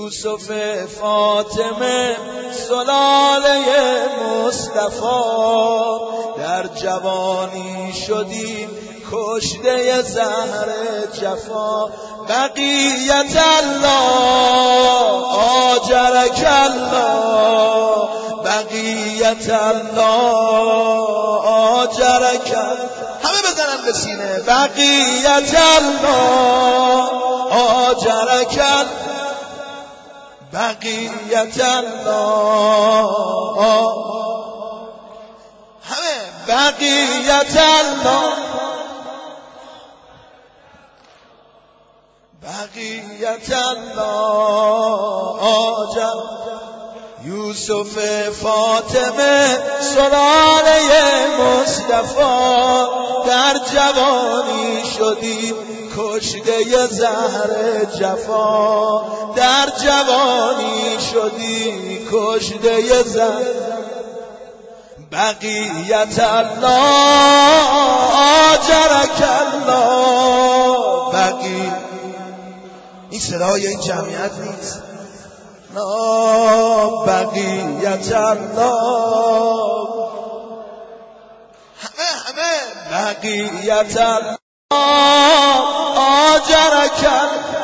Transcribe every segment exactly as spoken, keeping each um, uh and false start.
یوسف فاطمه سلاله مصطفی، در جوانی شدیم کشته زهر جفا. بقیت الله آجرک الله، بقیت الله آجرک. همه بزنن به سینه. بقیت الله آجرک الله، بقیت الله. همه بقیت الله بقیت الله آجر. یوسف فاطمه سلاله مصطفی، در جوانی شدیم کشته زهر جفا. در جوانی شدیم کشته زهر. بقیت الله آجرک الله، بقی. این صدای این جمعیت نیست. نا بقیت الله، همه همه بقیت الله آجرک الله.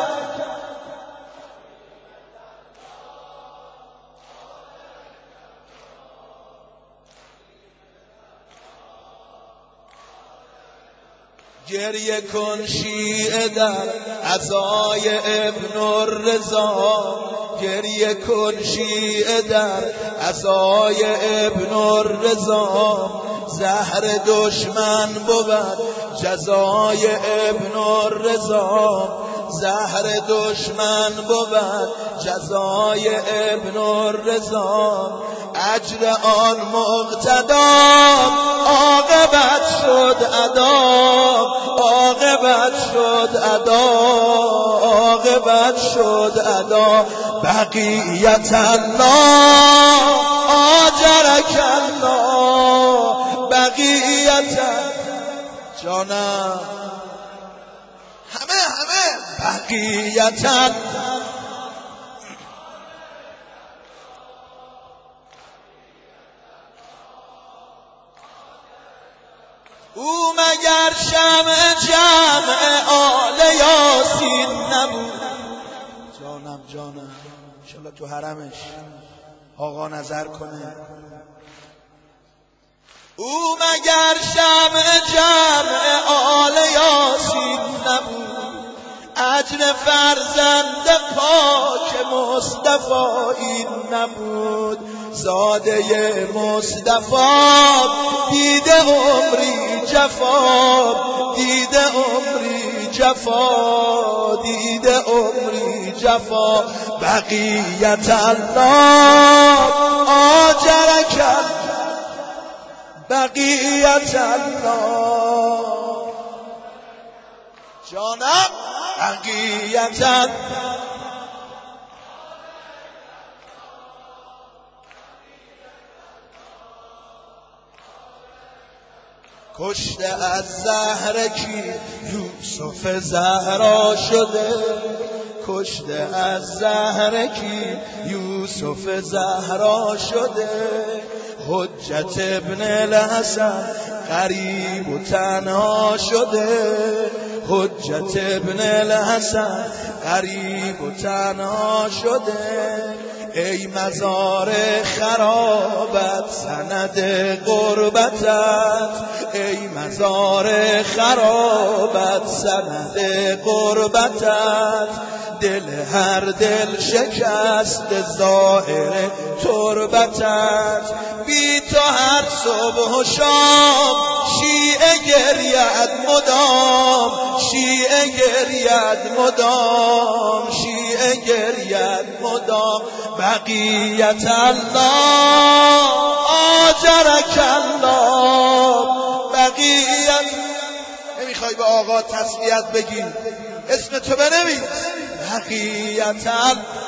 گریه کن شیعه در عزای ابن الرضا، گریه کن شیعه در عزای ابن الرضا. زهر دشمن بود جزای ابن الرضا، زهر دشمن بود جزای ابن الرضا. اجر آن مقتدا عاقبت شد ادا، عاقبت شد ادا، عاقبت شد ادا. بقیت الله آجرک الله، بقیت جانم. همه همه بقیت الله. او مگر شمع جمع آل یاسین نبود. جانم جانم انشالله تو حرمش آقا نظر کنه. او مگر شمع جمع آل یاسین نبود. اجر فرزند پاک مصطفی این نبود. زاده مصطفی دیده عمری جفا، دیده عمری جفا، دیده عمری جفا. بقیت الله آجرک الله، بقیت الله جانم. بقیت الله کشته از زهر کی یوسف زهرا شده، کشته از زهر کی یوسف زهرا شده. حجت ابن الحسن غریب و تنها شده، حجت ابن الحسن غریب و تنها شده. ای مزار خرابت سند غربتت، ای مزار خرابت سند غربتت. دل هر دل شکست ظاهر تربتت. بی تو هر صبح و شام شیعه گرید مدام، شیعه گرید مدام، شیعه گرید مدام. بقیت الله آجرک الله، بقیت. نمیخوای به آقا تسلیت بگی اسم تو بنویس. بقیت الله